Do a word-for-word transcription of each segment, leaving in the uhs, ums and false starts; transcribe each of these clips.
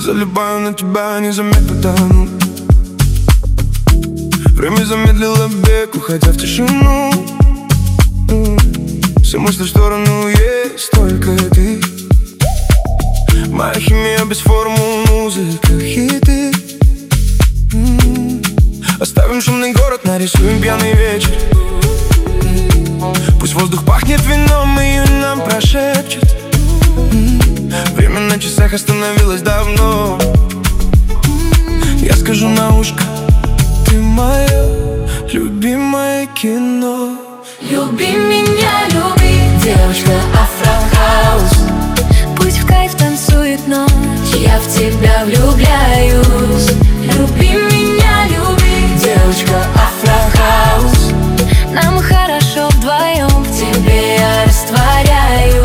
залипаю на тебя, незаметно тону. Время замедлило бег, уходя в тишину. Все мысли в сторону, есть только ты. Моя химия без формул, музыка, хиты. Оставим шумный город, нарисуем пьяный вечер. Пусть воздух пахнет вином, июнь нам прошепчет. Время на часах остановилось давно. Я скажу на ушко: ты мое любимое кино. Люби меня, люби, девочка Афрохаус. Пусть в кайф танцует ночь, я в тебя влюбляюсь. Люби меня, люби, девочка Афрохаус. Нам хорошо вдвоем, в тебе я растворяюсь.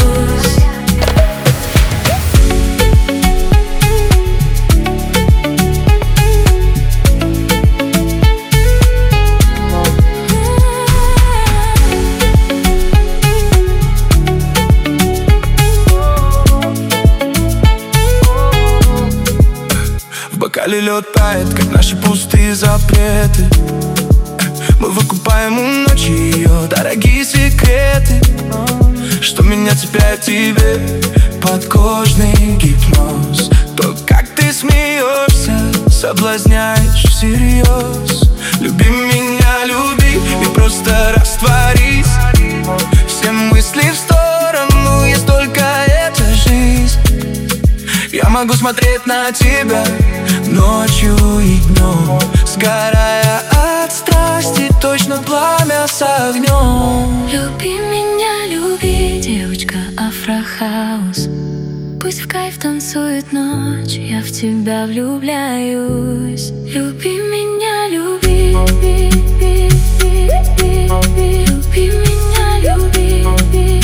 В бокале лед тает, как наши пустые запреты. Мы выкупаем у ночи ее дорогие секреты. Что меня цепляет в тебе, подкожный гипноз. То, как ты смеешься, соблазняешь всерьез. Люби меня, люби и просто растворись. Все мысли в сторону, есть только эта жизнь. Я могу смотреть на тебя ночью и днем, сгорая от страсти, точно пламя с огнем. Люби меня, люби, девочка Афрохаус. Пусть в кайф танцует ночь, я в тебя влюбляюсь. Люби меня, люби, люби меня, люби.